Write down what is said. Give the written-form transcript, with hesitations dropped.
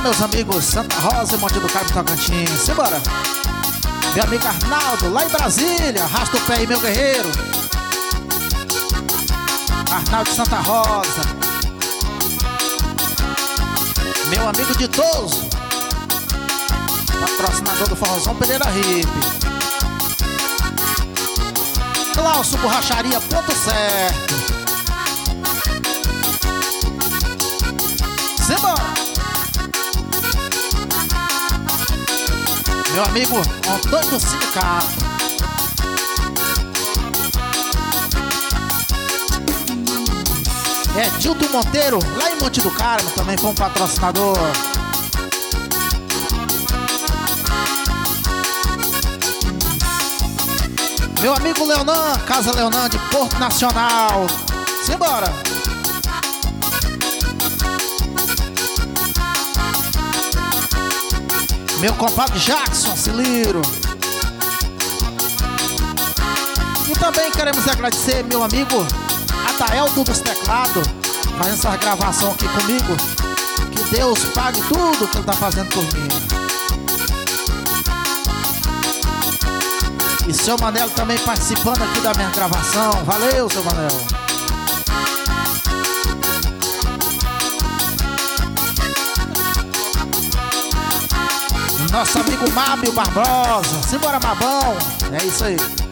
meus amigos Santa Rosa e Monte do Carmo, Tocantins. Simbora. Meu amigo Arnaldo, lá em Brasília. Arrasta o pé aí, meu guerreiro. Arnaldo de Santa Rosa. Meu amigo Ditoso, patrocinador do Forrozão Pereira Hippie. Glaucio Borracharia, ponto certo. Simbora. Meu amigo Antônio do Sindicato. Dilton Monteiro, lá em Monte do Carmo, também foi um patrocinador. Meu amigo Leonan, Casa Leonan de Porto Nacional. Simbora. Meu compadre Jackson Ciliro. E também queremos agradecer meu amigo Adaeldo dos Teclados, fazendo essa gravação aqui comigo. Que Deus pague tudo que ele está fazendo por mim. E seu Manelo também participando aqui da minha gravação. Valeu, seu Manelo. Nosso amigo Mábio Barbosa. Simbora, Mabão. É isso aí.